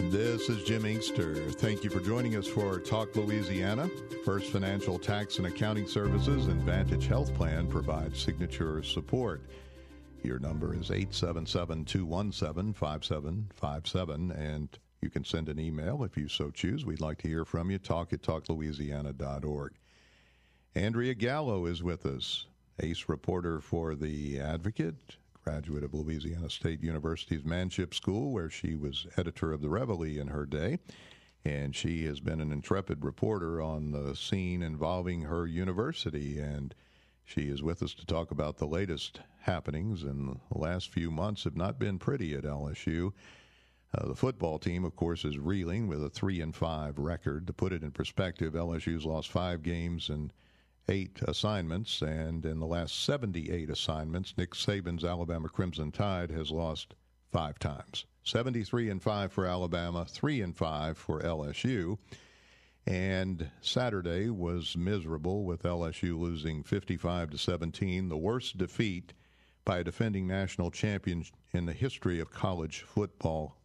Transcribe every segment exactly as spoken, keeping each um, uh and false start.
This is Jim Inkster. Thank you for joining us for Talk Louisiana. First Financial Tax and Accounting Services and Vantage Health Plan provide signature support. Your number is eight seven seven, two one seven, five seven five seven, and you can send an email if you so choose. We'd like to hear from you. Talk at talk louisiana dot org. Andrea Gallo is with us, ace reporter for The Advocate, graduate of Louisiana State University's Manship School, where she was editor of the Reveille in her day. And she has been an intrepid reporter on the scene involving her university. And she is with us to talk about the latest happenings. And the last few months have not been pretty at L S U. Uh, the football team, of course, is reeling with a three and five record. To put it in perspective, L S U's lost five games and eight assignments, and in the last seventy-eight assignments, Nick Saban's Alabama Crimson Tide has lost five times. seventy-three and five for Alabama, three and five for L S U. And Saturday was miserable, with L S U losing fifty-five to seventeen, the worst defeat by a defending national champion in the history of college football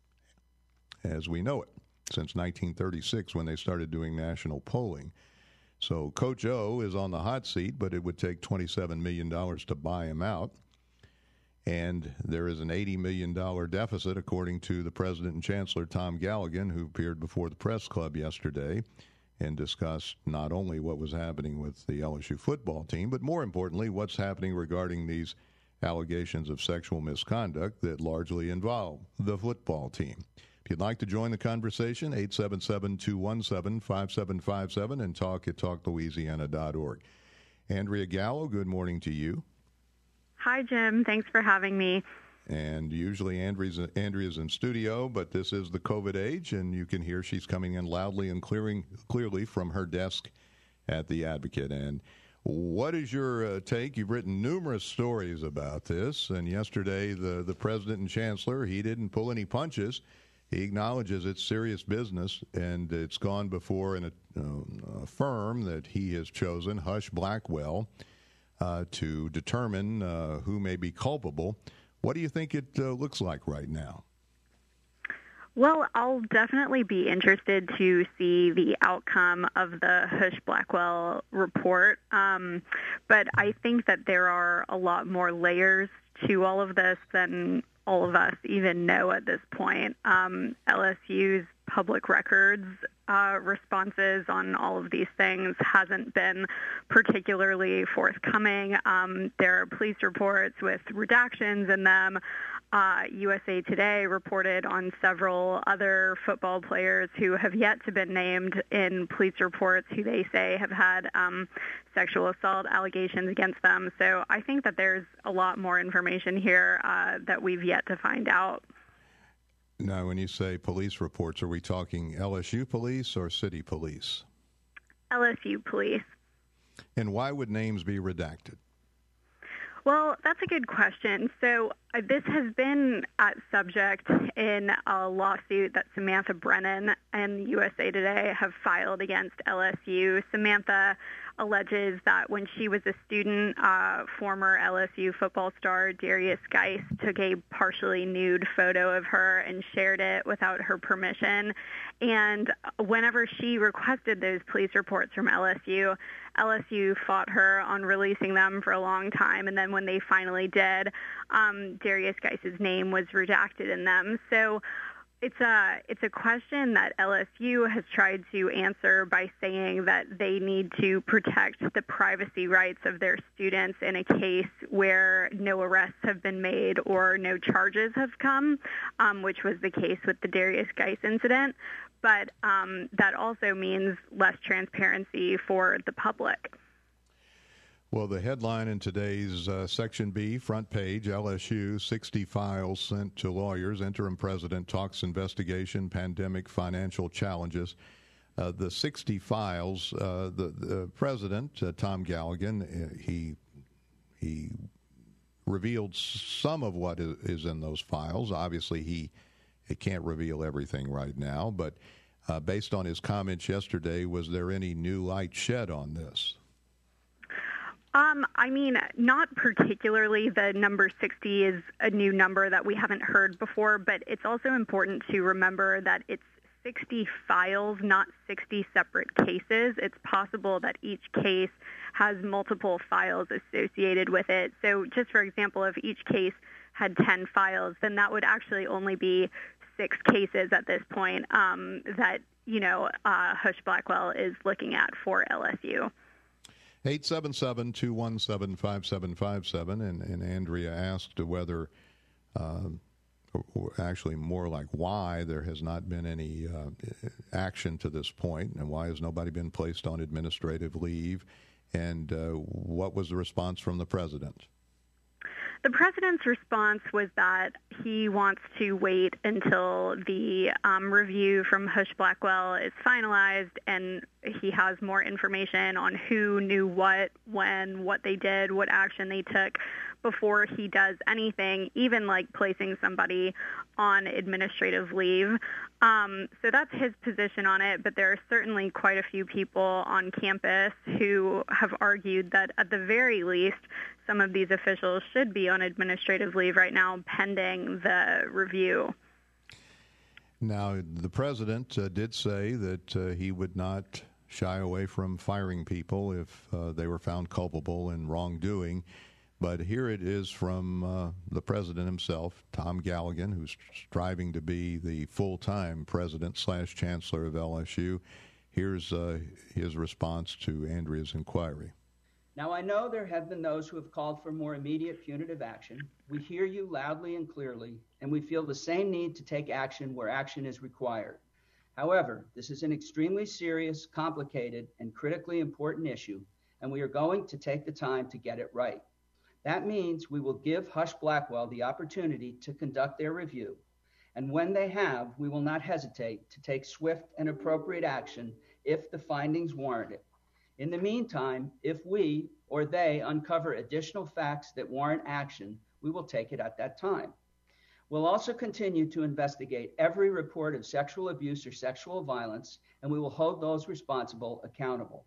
as we know it, since nineteen thirty-six, when they started doing national polling. So Coach O is on the hot seat, but it would take twenty-seven million dollars to buy him out. And there is an eighty million dollars deficit, according to the president and chancellor, Tom Galligan, who appeared before the press club yesterday and discussed not only what was happening with the L S U football team, but more importantly, what's happening regarding these allegations of sexual misconduct that largely involve the football team. If you'd like to join the conversation, eight seven seven, two one seven, five seven five seven and talk at talk louisiana dot org. Andrea Gallo, good morning to you. Hi, Jim. Thanks for having me. And usually Andrea's, Andrea's in studio, but this is the COVID age, and you can hear she's coming in loudly and clearing, clearly from her desk at The Advocate. And what is your uh, take? You've written numerous stories about this, and yesterday the, the president and chancellor, he didn't pull any punches. He acknowledges it's serious business, and it's gone before in a, uh, a firm that he has chosen, Husch Blackwell, uh, to determine uh, who may be culpable. What do you think it uh, looks like right now? Well, I'll definitely be interested to see the outcome of the Husch Blackwell report, um, but I think that there are a lot more layers to all of this than all of us even know at this point. Um, L S U's public records uh, responses on all of these things hasn't been particularly forthcoming. Um, there are police reports with redactions in them. Uh, U S A Today reported on several other football players who have yet to be named in police reports who they say have had um, sexual assault allegations against them. So I think that there's a lot more information here uh, that we've yet to find out. Now, when you say police reports, are we talking L S U police or city police? L S U police. And why would names be redacted? Well, that's a good question. So uh, this has been uh, subject in a lawsuit that Samantha Brennan and U S A Today have filed against L S U. Samantha alleges that when she was a student, uh, former L S U football star Darius Geis took a partially nude photo of her and shared it without her permission. And whenever she requested those police reports from L S U, L S U fought her on releasing them for a long time. And then when they finally did, um, Darius Geis's name was redacted in them. So It's a it's a question that L S U has tried to answer by saying that they need to protect the privacy rights of their students in a case where no arrests have been made or no charges have come, um, which was the case with the Darius Geis incident. But um, that also means less transparency for the public. Well, the headline in today's uh, Section B, front page, L S U, sixty files sent to lawyers. Interim president talks investigation, pandemic financial challenges. Uh, the sixty files, uh, the, the president, uh, Tom Galligan, uh, he, he revealed some of what is, is in those files. Obviously, he, he can't reveal everything right now, but uh, based on his comments yesterday, was there any new light shed on this? Um, I mean, not particularly. The number sixty is a new number that we haven't heard before, but it's also important to remember that it's sixty files, not sixty separate cases. It's possible that each case has multiple files associated with it. So just for example, if each case had ten files, then that would actually only be six cases at this point um, that, you know, uh, Husch Blackwell is looking at for L S U. eight seven seven, two one seven, five seven five seven, and, and Andrea asked whether, uh, or actually more like why there has not been any uh, action to this point, and why has nobody been placed on administrative leave, and uh, what was the response from the president? The president's response was that he wants to wait until the um, review from Husch Blackwell is finalized and he has more information on who knew what, when, what they did, what action they took before he does anything, even like placing somebody on administrative leave. Um, so that's his position on it, but there are certainly quite a few people on campus who have argued that at the very least, some of these officials should be on administrative leave right now pending the review. Now, the president uh, did say that uh, he would not shy away from firing people if uh, they were found culpable in wrongdoing. But here it is from uh, the president himself, Tom Galligan, who's striving to be the full-time president slash chancellor of L S U. Here's uh, his response to Andrea's inquiry. Now, I know there have been those who have called for more immediate punitive action. We hear you loudly and clearly, and we feel the same need to take action where action is required. However, this is an extremely serious, complicated, and critically important issue, and we are going to take the time to get it right. That means we will give Husch Blackwell the opportunity to conduct their review, and when they have, we will not hesitate to take swift and appropriate action if the findings warrant it. In the meantime, if we or they uncover additional facts that warrant action, we will take it at that time. We'll also continue to investigate every report of sexual abuse or sexual violence, and we will hold those responsible accountable.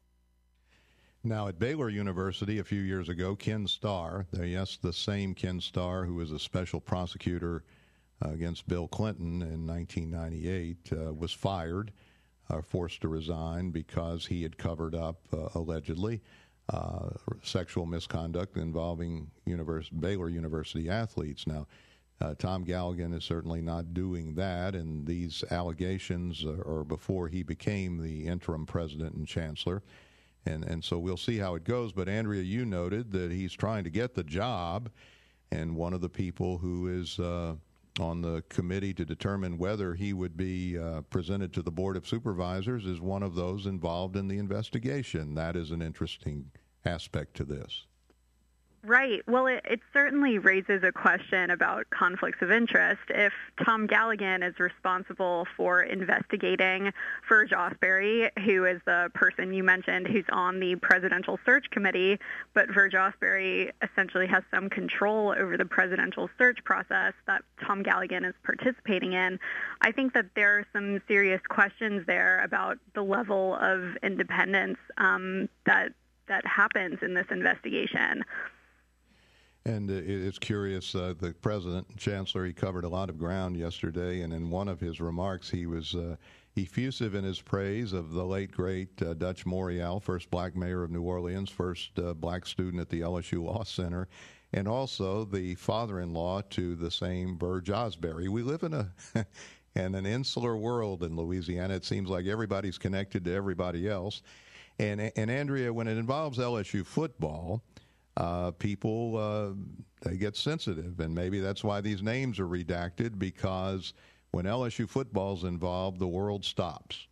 Now, at Baylor University a few years ago, Ken Starr, yes, the same Ken Starr who was a special prosecutor uh, against Bill Clinton in nineteen ninety-eight, uh, was fired, uh, forced to resign because he had covered up, uh, allegedly, uh, sexual misconduct involving univers- Baylor University athletes. Now, uh, Tom Galligan is certainly not doing that, and these allegations are before he became the interim president and chancellor. And and so we'll see how it goes. But, Andrea, you noted that he's trying to get the job, and one of the people who is uh, on the committee to determine whether he would be uh, presented to the Board of Supervisors is one of those involved in the investigation. That is an interesting aspect to this. Right. Well, it, it certainly raises a question about conflicts of interest. If Tom Galligan is responsible for investigating Ferg Osbury, who is the person you mentioned who's on the presidential search committee, but Ferg Osbury essentially has some control over the presidential search process that Tom Galligan is participating in, I think that there are some serious questions there about the level of independence um, that that happens in this investigation. And it's curious, uh, the president and chancellor, he covered a lot of ground yesterday, and in one of his remarks, he was uh, effusive in his praise of the late, great uh, Dutch Morial, first black mayor of New Orleans, first uh, black student at the L S U Law Center, and also the father-in-law to the same Ferg Osbury. We live in a in an insular world in Louisiana. It seems like everybody's connected to everybody else. And, and Andrea, when it involves L S U football, Uh, people, uh, they get sensitive, and maybe that's why these names are redacted, because when L S U football's involved, the world stops.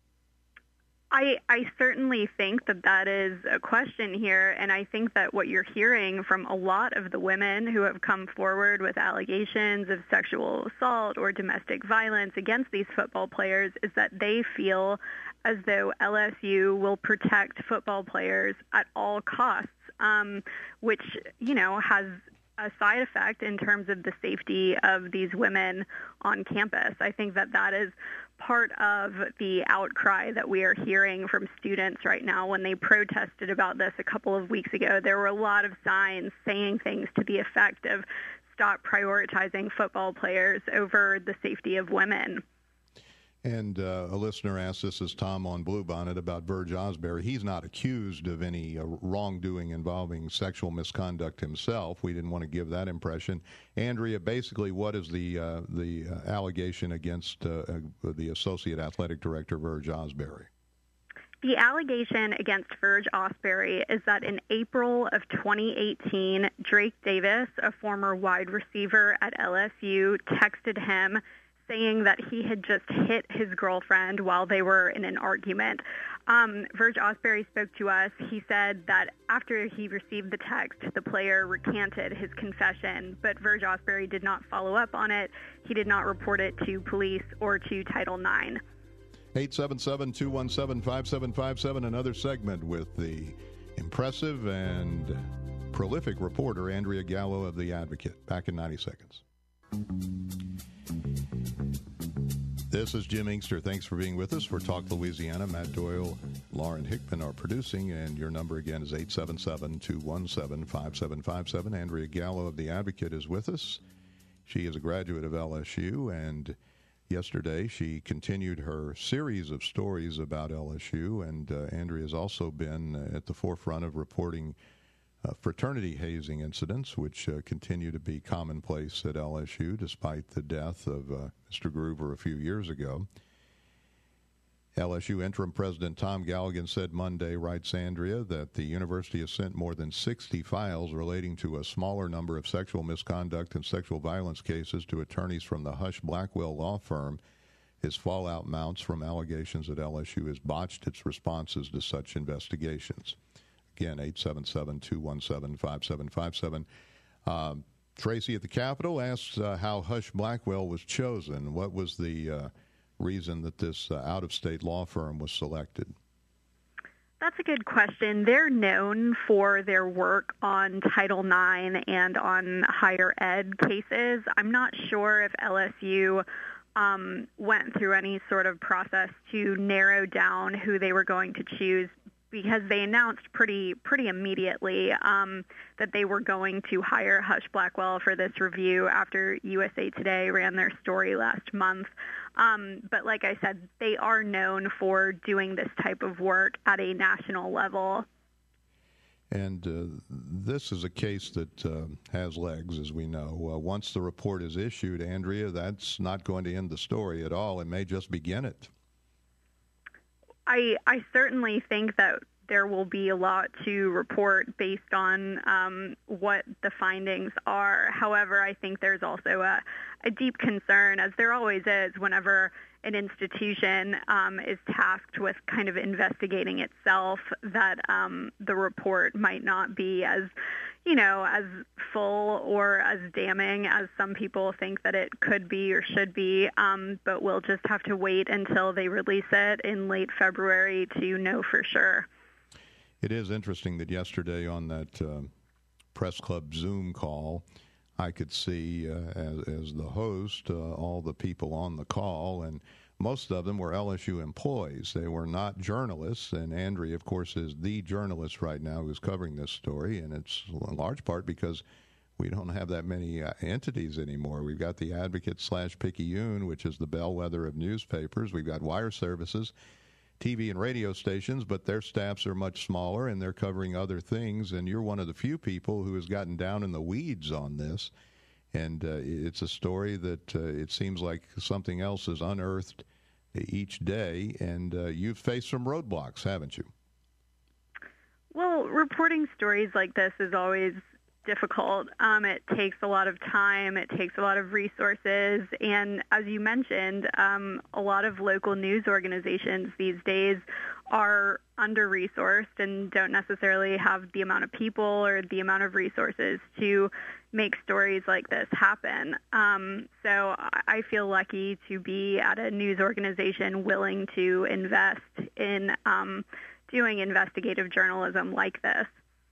I, I certainly think that that is a question here, and I think that what you're hearing from a lot of the women who have come forward with allegations of sexual assault or domestic violence against these football players is that they feel as though L S U will protect football players at all costs, um, which, you know, has a side effect in terms of the safety of these women on campus. I think that that is part of the outcry that we are hearing from students right now. When they protested about this a couple of weeks ago, there were a lot of signs saying things to the effect of stop prioritizing football players over the safety of women. And uh, a listener asked, this is Tom on Bluebonnet, about Verge Osbury. He's not accused of any uh, wrongdoing involving sexual misconduct himself. We didn't want to give that impression. Andrea, basically, what is the uh, the uh, allegation against uh, uh, the Associate Athletic Director, Verge Osbury? The allegation against Verge Osbury is that in April of twenty eighteen, Drake Davis, a former wide receiver at L S U, texted him saying that he had just hit his girlfriend while they were in an argument. Um, Verge Osbury spoke to us. He said that after he received the text, the player recanted his confession, but Verge Osbury did not follow up on it. He did not report it to police or to Title nine. eight seven seven, two one seven, five seven five seven, another segment with the impressive and prolific reporter Andrea Gallo of The Advocate. Back in ninety seconds. This is Jim Inkster. Thanks for being with us for Talk Louisiana. Matt Doyle, Lauren Hickman are producing, and your number again is eight seven seven, two one seven, five seven five seven. Andrea Gallo of The Advocate is with us. She is a graduate of L S U, and yesterday she continued her series of stories about L S U, and uh, Andrea has also been uh, at the forefront of reporting Uh, fraternity hazing incidents, which uh, continue to be commonplace at L S U despite the death of uh, Mister Groover a few years ago. L S U interim president Tom Galligan said Monday, writes Andrea, that the university has sent more than sixty files relating to a smaller number of sexual misconduct and sexual violence cases to attorneys from the Hush Blackwell law firm. His fallout mounts from allegations that L S U has botched its responses to such investigations. Again, eight seven seven, two one seven, five seven five seven. Um, Tracy at the Capitol asks uh, how Hush Blackwell was chosen. What was the uh, reason that this uh, out-of-state law firm was selected? That's a good question. They're known for their work on Title nine and on higher ed cases. I'm not sure if L S U um, went through any sort of process to narrow down who they were going to choose, because they announced pretty pretty immediately um, that they were going to hire Hush Blackwell for this review after U S A Today ran their story last month. Um, but like I said, they are known for doing this type of work at a national level. And uh, this is a case that uh, has legs, as we know. Uh, once the report is issued, Andrea, that's not going to end the story at all. It may just begin it. I, I certainly think that there will be a lot to report based on um, what the findings are. However, I think there's also a, a deep concern, as there always is whenever an institution um, is tasked with kind of investigating itself, that um, the report might not be as, you know, as full or as damning as some people think that it could be or should be. Um, but we'll just have to wait until they release it in late February to know for sure. It is interesting that yesterday on that uh, press club Zoom call, I could see uh, as, as the host uh, all the people on the call, and most of them were L S U employees. They were not journalists, and Andrea, of course, is the journalist right now who's covering this story, and it's in large part because we don't have that many uh, entities anymore. We've got the Advocate slash Picayune, which is the bellwether of newspapers. We've got wire services, T V and radio stations, but their staffs are much smaller, and they're covering other things, and you're one of the few people who has gotten down in the weeds on this, and uh, it's a story that uh, it seems like something else is unearthed each day, and uh, you've faced some roadblocks, haven't you? Well, reporting stories like this is always difficult. Um, it takes a lot of time. It takes a lot of resources. And as you mentioned, um, a lot of local news organizations these days are under-resourced and don't necessarily have the amount of people or the amount of resources to make stories like this happen. Um, so I feel lucky to be at a news organization willing to invest in um, doing investigative journalism like this.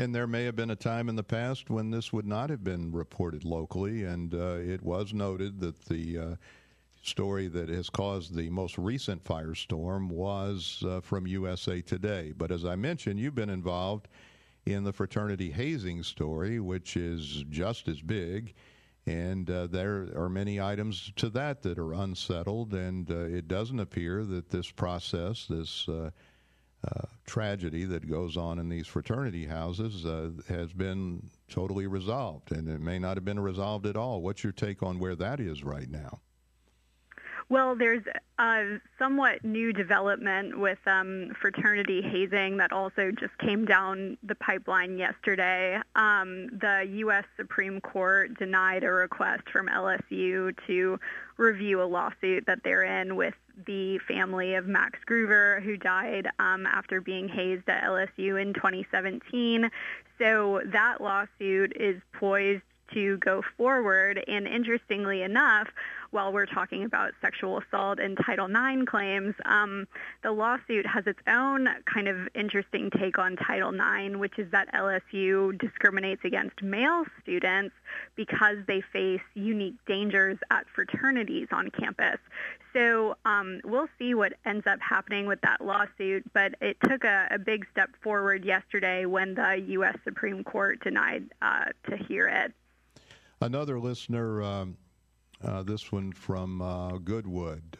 And there may have been a time in the past when this would not have been reported locally, and uh, it was noted that the uh, story that has caused the most recent firestorm was uh, from U S A Today. But as I mentioned, you've been involved in the fraternity hazing story, which is just as big, and uh, there are many items to that that are unsettled, and uh, it doesn't appear that this process, this uh, Uh, tragedy that goes on in these fraternity houses uh, has been totally resolved, and it may not have been resolved at all. What's your take on where that is right now? Well, there's a somewhat new development with um, fraternity hazing that also just came down the pipeline yesterday. Um, the U S Supreme Court denied a request from L S U to review a lawsuit that they're in with the family of Max Gruver, who died um, after being hazed at L S U in twenty seventeen. So that lawsuit is poised to go forward, and interestingly enough, while we're talking about sexual assault and Title nine claims, um, the lawsuit has its own kind of interesting take on Title nine, which is that L S U discriminates against male students because they face unique dangers at fraternities on campus. So um, we'll see what ends up happening with that lawsuit, but it took a, a big step forward yesterday when the U S Supreme Court denied uh, to hear it. Another listener, um, uh, this one from uh, Goodwood,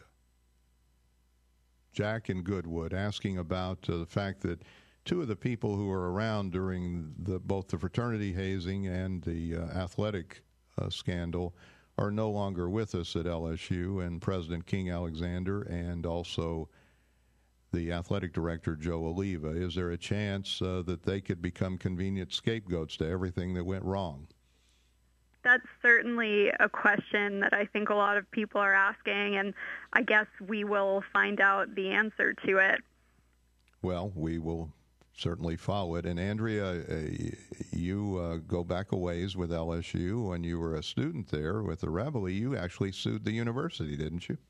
Jack in Goodwood, asking about uh, the fact that two of the people who were around during the, both the fraternity hazing and the uh, athletic uh, scandal are no longer with us at L S U, and President King Alexander and also the athletic director, Joe Oliva. Is there a chance uh, that they could become convenient scapegoats to everything that went wrong? That's certainly a question that I think a lot of people are asking, and I guess we will find out the answer to it. Well, we will certainly follow it. And Andrea, uh, you uh, go back a ways with L S U. When you were a student there with the Reveille, you actually sued the university, didn't you?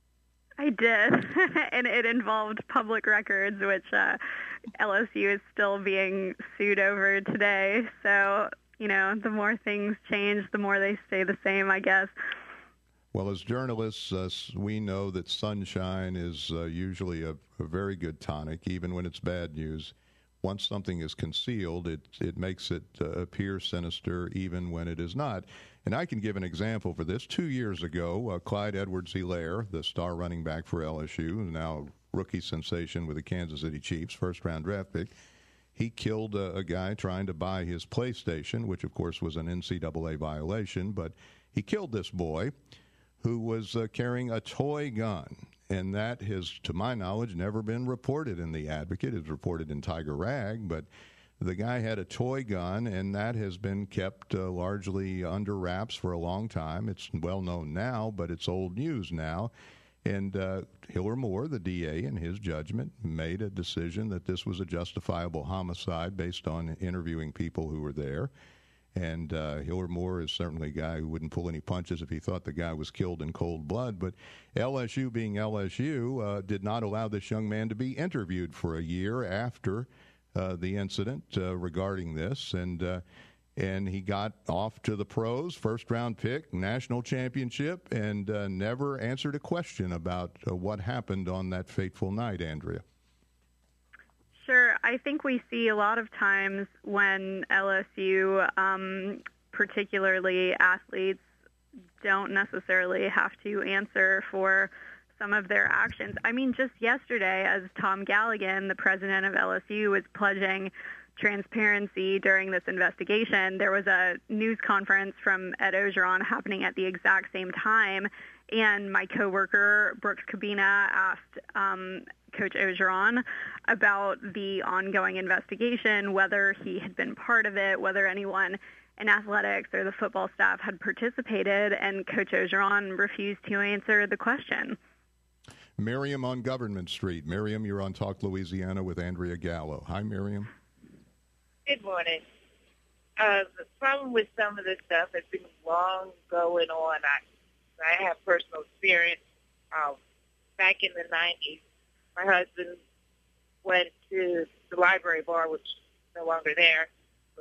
I did, and it involved public records, which uh, L S U is still being sued over today. So, you know, the more things change, the more they stay the same, I guess. Well, as journalists, uh, we know that sunshine is uh, usually a, a very good tonic, even when it's bad news. Once something is concealed, it it makes it uh, appear sinister, even when it is not. And I can give an example for this. Two years ago, uh, Clyde Edwards-Helaire, the star running back for L S U, now rookie sensation with the Kansas City Chiefs, first-round draft pick, he killed a, a guy trying to buy his PlayStation, which, of course, was an N C double A violation. But he killed this boy who was uh, carrying a toy gun. And that has, to my knowledge, never been reported in the Advocate. It's reported in Tiger Rag, but the guy had a toy gun, and that has been kept uh, largely under wraps for a long time. It's well known now, but it's old news now. And uh, Hiller Moore, the D A, in his judgment, made a decision that this was a justifiable homicide based on interviewing people who were there. And uh, Hiller Moore is certainly a guy who wouldn't pull any punches if he thought the guy was killed in cold blood. But L S U, being L S U, uh, did not allow this young man to be interviewed for a year after uh, the incident uh, regarding this. And uh, and he got off to the pros, first-round pick, national championship, and uh, never answered a question about uh, what happened on that fateful night, Andrea. Sure. I think we see a lot of times when L S U, um, particularly athletes, don't necessarily have to answer for some of their actions. I mean, just yesterday, as Tom Galligan, the president of L S U, was pledging transparency during this investigation, there was a news conference from Ed Ogeron happening at the exact same time, and my coworker, Brooks Cabina, asked um, Coach Ogeron about the ongoing investigation, whether he had been part of it, whether anyone in athletics or the football staff had participated, and Coach Ogeron refused to answer the question. Miriam on Government Street. Miriam, you're on Talk Louisiana with Andrea Gallo. Hi, Miriam. Good morning. Uh, the problem with some of this stuff has been long going on. I, I have personal experience. Um, back in the nineties, my husband went to the library bar, which is no longer there,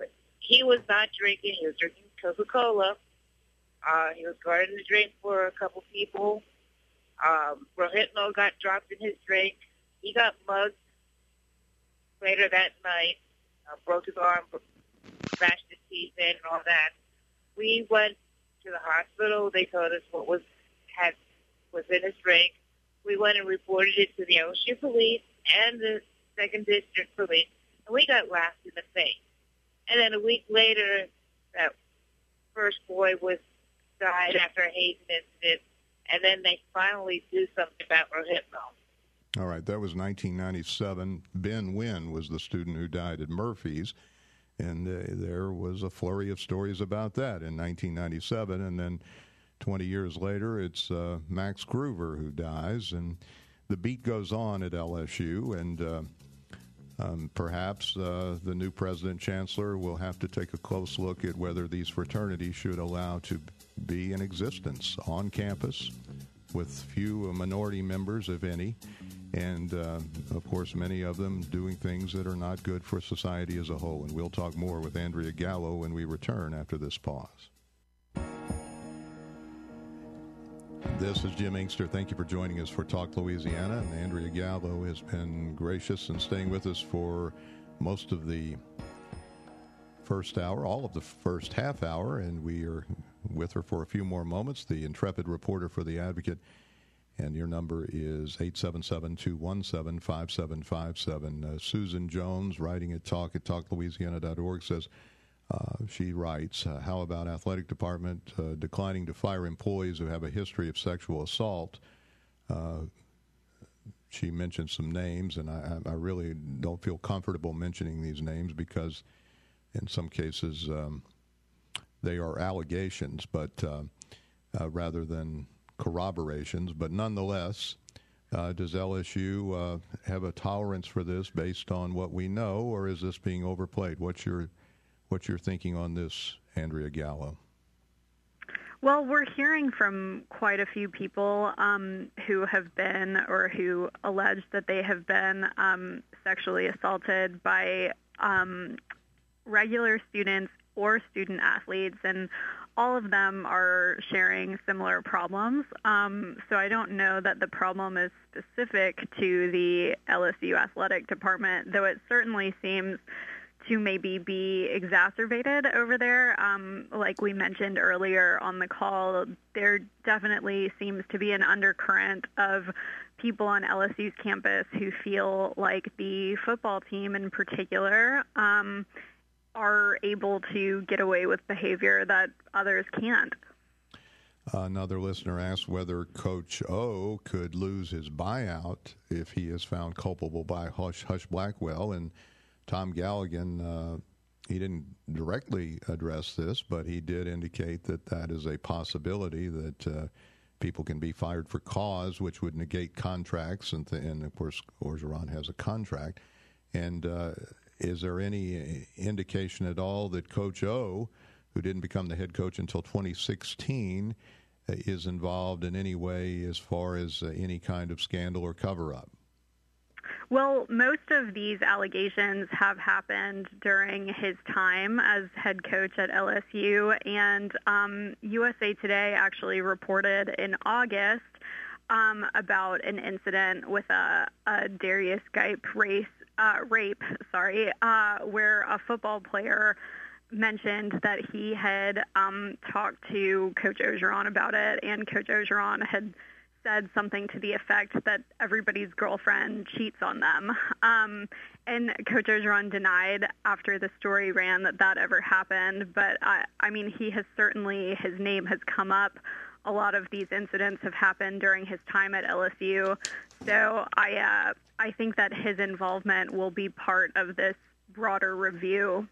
he was not drinking. He was drinking Coca-Cola. Uh, he was guarding the drink for a couple people. Um, Rohypnol got dropped in his drink. He got mugged later that night, uh, broke his arm, smashed his teeth in and all that. We went to the hospital. They told us what was had was in his drink. We went and reported it to the L S U police and the second district police, and we got laughed in the face. And then a week later, that first boy was died after a hazing incident, and then they finally do something about Rohypnol. All right, that was nineteen ninety-seven. Ben Wynn was the student who died at Murphy's, and uh, there was a flurry of stories about that in nineteen ninety-seven, and then twenty years later, it's uh, Max Groover who dies, and the beat goes on at L S U, and uh, um, perhaps uh, the new president-chancellor will have to take a close look at whether these fraternities should allow to be in existence on campus with few minority members, if any, and, uh, of course, many of them doing things that are not good for society as a whole. And we'll talk more with Andrea Gallo when we return after this pause. This is Jim Inkster. Thank you for joining us for Talk Louisiana. And Andrea Gallo has been gracious in staying with us for most of the first hour, all of the first half hour, and we are with her for a few more moments, the intrepid reporter for The Advocate. And your number is eight seven seven, two one seven, five seven five seven. Uh, Susan Jones, writing at talk at talk louisiana dot org, says, Uh, she writes, uh, how about athletic department uh, declining to fire employees who have a history of sexual assault? Uh, she mentioned some names, and I, I really don't feel comfortable mentioning these names because in some cases um, they are allegations, but uh, uh, rather than corroborations. But nonetheless, uh, does L S U uh, have a tolerance for this based on what we know, or is this being overplayed? What's your What's your thinking on this, Andrea Gallo? Well, we're hearing from quite a few people um, who have been or who allege that they have been um, sexually assaulted by um, regular students or student athletes, and all of them are sharing similar problems. Um, so I don't know that the problem is specific to the L S U athletic department, though it certainly seems to maybe be exacerbated over there. Um, like we mentioned earlier on the call, there definitely seems to be an undercurrent of people on L S U's campus who feel like the football team in particular um, are able to get away with behavior that others can't. Another listener asked whether Coach O could lose his buyout if he is found culpable by Hush, Hush Blackwell, and Tom Galligan, uh, he didn't directly address this, but he did indicate that that is a possibility, that uh, people can be fired for cause, which would negate contracts, and, th- and of course, Orgeron has a contract. And uh, is there any indication at all that Coach O, who didn't become the head coach until twenty sixteen, uh, is involved in any way as far as uh, any kind of scandal or cover-up? Well, most of these allegations have happened during his time as head coach at L S U, and um, U S A Today actually reported in August um, about an incident with a, a Darius Geip race, uh, rape, sorry, uh, where a football player mentioned that he had um, talked to Coach Orgeron about it, and Coach Orgeron had said something to the effect that everybody's girlfriend cheats on them. Um, and Coach Orgeron denied after the story ran that that ever happened. But, I, I mean, he has certainly, his name has come up. A lot of these incidents have happened during his time at L S U. So I, uh, I think that his involvement will be part of this broader review.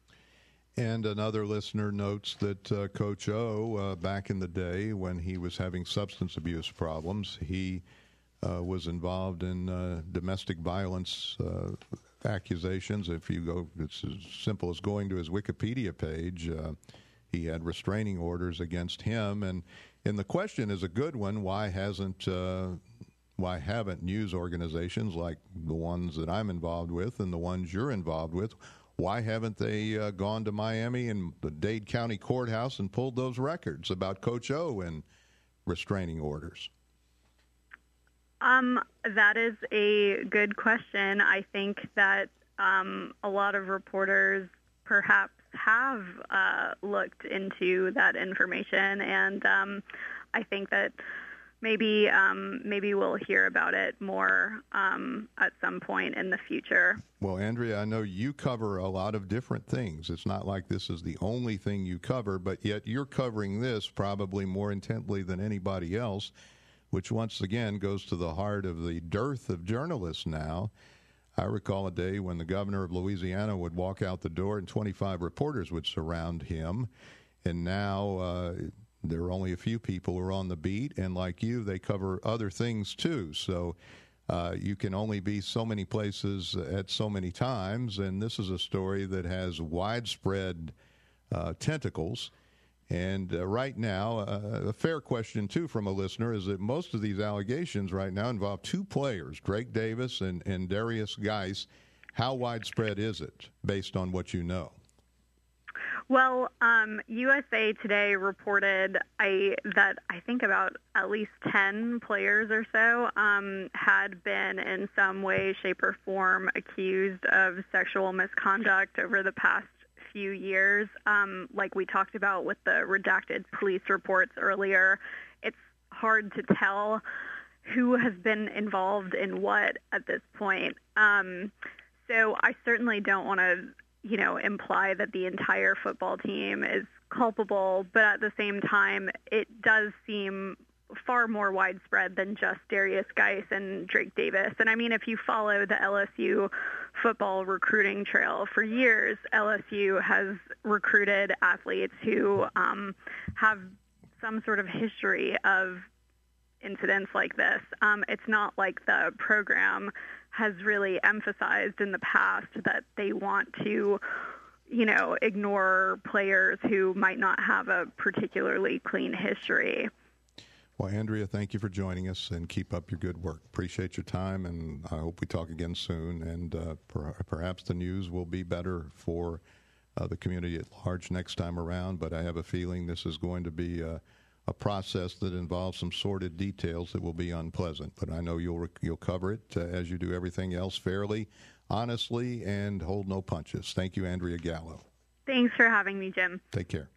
And another listener notes that uh, Coach O, uh, back in the day when he was having substance abuse problems, he uh, was involved in uh, domestic violence uh, accusations. If you go, it's as simple as going to his Wikipedia page. Uh, he had restraining orders against him. And, and the question is a good one. Why hasn't uh, why haven't news organizations like the ones that I'm involved with and the ones you're involved with, why haven't they uh, gone to Miami and the Dade County Courthouse and pulled those records about Coach O and restraining orders? Um, that is a good question. I think that um, a lot of reporters perhaps have uh, looked into that information, and um, I think that maybe um, maybe we'll hear about it more um, at some point in the future. Well, Andrea, I know you cover a lot of different things. It's not like this is the only thing you cover, but yet you're covering this probably more intently than anybody else, which once again goes to the heart of the dearth of journalists now. I recall a day when the governor of Louisiana would walk out the door and twenty-five reporters would surround him, and now uh, there are only a few people who are on the beat, and like you, they cover other things too. So uh, you can only be so many places at so many times, and this is a story that has widespread uh, tentacles. And uh, right now, uh, a fair question, too, from a listener is that most of these allegations right now involve two players, Drake Davis and, and Darius Geis. How widespread is it, based on what you know? Well, um, U S A Today reported I, that I think about at least ten players or so um, had been in some way, shape, or form accused of sexual misconduct over the past few years. Um, like we talked about with the redacted police reports earlier, it's hard to tell who has been involved in what at this point. Um, so I certainly don't want to, you know, imply that the entire football team is culpable, but at the same time, it does seem far more widespread than just Darius Geis and Drake Davis. And I mean, if you follow the L S U football recruiting trail for years, L S U has recruited athletes who um, have some sort of history of incidents like this. Um, it's not like the program has really emphasized in the past that they want to, you know, ignore players who might not have a particularly clean history. Well, Andrea, thank you for joining us, and keep up your good work. Appreciate your time, and I hope we talk again soon, and uh, per- perhaps the news will be better for uh, the community at large next time around, but I have a feeling this is going to be a, a process that involves some sordid details that will be unpleasant, but I know you'll, you'll cover it, uh, as you do everything else, fairly, honestly, and hold no punches. Thank you, Andrea Gallo. Thanks for having me, Jim. Take care.